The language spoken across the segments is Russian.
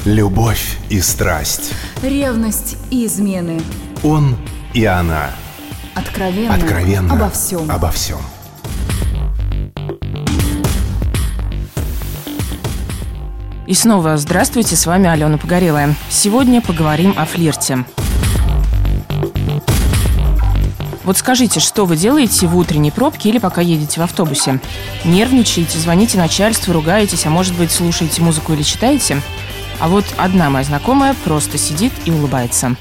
Любовь и страсть. Ревность и измены. Он и она. Откровенно обо всем. И снова здравствуйте, с вами Алена Погорелая. Сегодня поговорим о флирте. Вот скажите, что вы делаете в утренней пробке или пока едете в автобусе? Нервничаете, звоните начальству, ругаетесь, а может быть, слушаете музыку или читаете? А вот одна моя знакомая просто сидит и улыбается.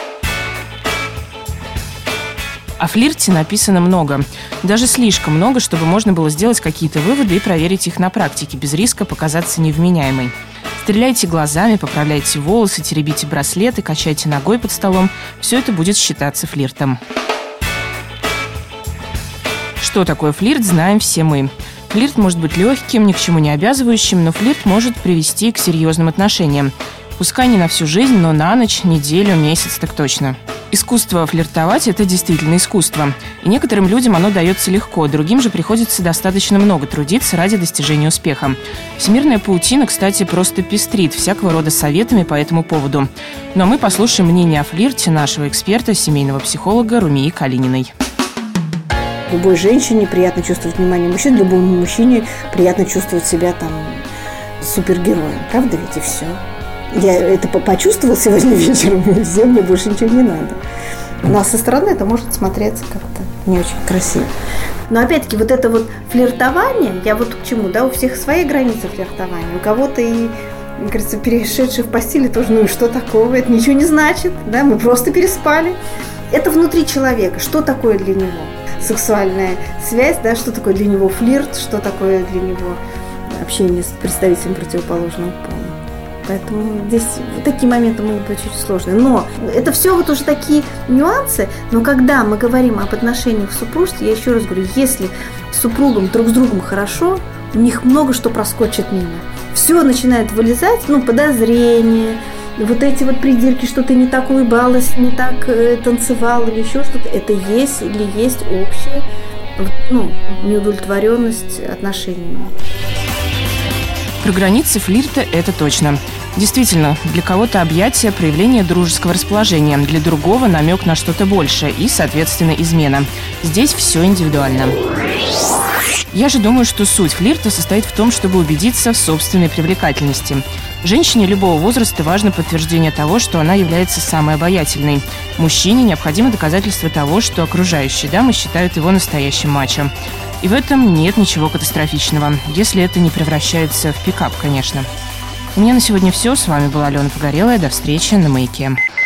О флирте написано много. Даже слишком много, чтобы можно было сделать какие-то выводы и проверить их на практике, без риска показаться невменяемой. Стреляйте глазами, поправляйте волосы, теребите браслеты, качайте ногой под столом. Все это будет считаться флиртом. Что такое флирт, знаем все мы. Флирт может быть легким, ни к чему не обязывающим, но флирт может привести к серьезным отношениям. Пускай не на всю жизнь, но на ночь, неделю, месяц так точно. Искусство флиртовать – это действительно искусство. И некоторым людям оно дается легко, другим же приходится достаточно много трудиться ради достижения успеха. Всемирная паутина, кстати, просто пестрит всякого рода советами по этому поводу. Но мы послушаем мнение о флирте нашего эксперта, семейного психолога Румии Калининой. Любой женщине приятно чувствовать внимание мужчин, любому мужчине приятно чувствовать себя там супергероем. Правда ведь и все. Я это почувствовал сегодня вечером, и все, мне больше ничего не надо. Но со стороны это может смотреться как-то не очень красиво. Но опять-таки вот это вот флиртование, я вот к чему, да, у всех свои границы флиртования. У кого-то и, мне кажется, перешедшие в постели тоже, ну и что такого, это ничего не значит, да, мы просто переспали. Это внутри человека, что такое для него сексуальная связь, да, что такое для него флирт, что такое для него общение с представителем противоположного пола. Поэтому здесь вот такие моменты могут быть очень сложные. Но это все вот уже такие нюансы. Но когда мы говорим об отношениях в супружестве, я еще раз говорю, если супругам друг с другом хорошо, у них много что проскочит мимо. Все начинает вылезать, подозрения, вот эти вот придирки, что ты не так улыбалась, не так танцевала или еще что-то. Это есть или есть общая неудовлетворенность отношениями. Про границы флирта это точно. Действительно, для кого-то объятие – проявление дружеского расположения, для другого – намек на что-то большее и, соответственно, измена. Здесь все индивидуально. Я же думаю, что суть флирта состоит в том, чтобы убедиться в собственной привлекательности. Женщине любого возраста важно подтверждение того, что она является самой обаятельной. Мужчине необходимо доказательство того, что окружающие дамы считают его настоящим мачо. И в этом нет ничего катастрофичного, если это не превращается в пикап, конечно. У меня на сегодня все. С вами была Алена Погорелая. До встречи на «Маяке».